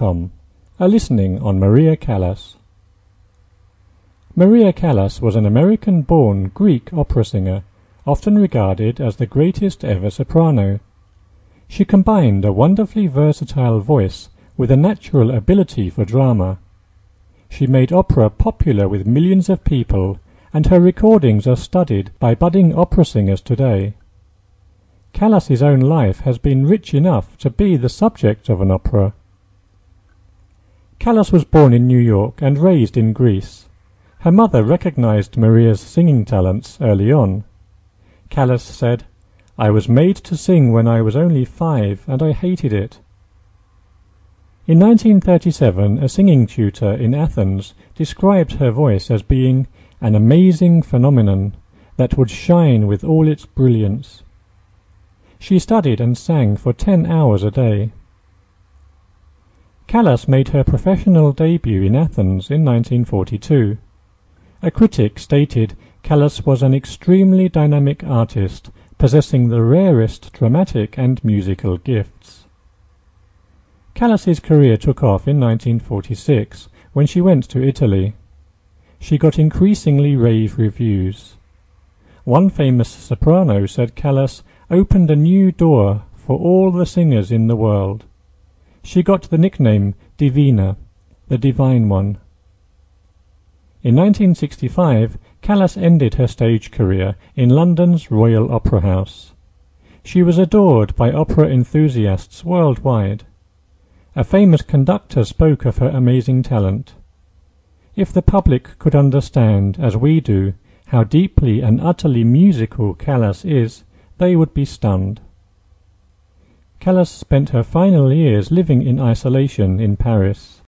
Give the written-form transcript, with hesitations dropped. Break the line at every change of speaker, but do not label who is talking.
Callas.com, a listening on Maria Callas. Maria Callas was an American-born Greek opera singer, often regarded as the greatest ever soprano. She combined a wonderfully versatile voice with a natural ability for drama. She made opera popular with millions of people, and her recordings are studied by budding opera singers today. Callas's own life has been rich enough to be the subject of an opera. Callas was born in New York and raised in Greece. Her mother recognized Maria's singing talents early on. Callas said, "I was made to sing when I was only 5, and I hated it." In 1937, a singing tutor in Athens described her voice as being an amazing phenomenon that would shine with all its brilliance. She studied and sang for 10 hours a day. Callas made her professional debut in Athens in 1942. A critic stated Callas was an extremely dynamic artist, possessing the rarest dramatic and musical gifts. Callas's career took off in 1946 when she went to Italy. She got increasingly rave reviews. One famous soprano said Callas opened a new door for all the singers in the world. She got the nickname Divina, the Divine One. In 1965, Callas ended her stage career in London's Royal Opera House. She was adored by opera enthusiasts worldwide. A famous conductor spoke of her amazing talent. If the public could understand, as we do, how deeply and utterly musical Callas is, they would be stunned. Callas spent her final years living in isolation in Paris.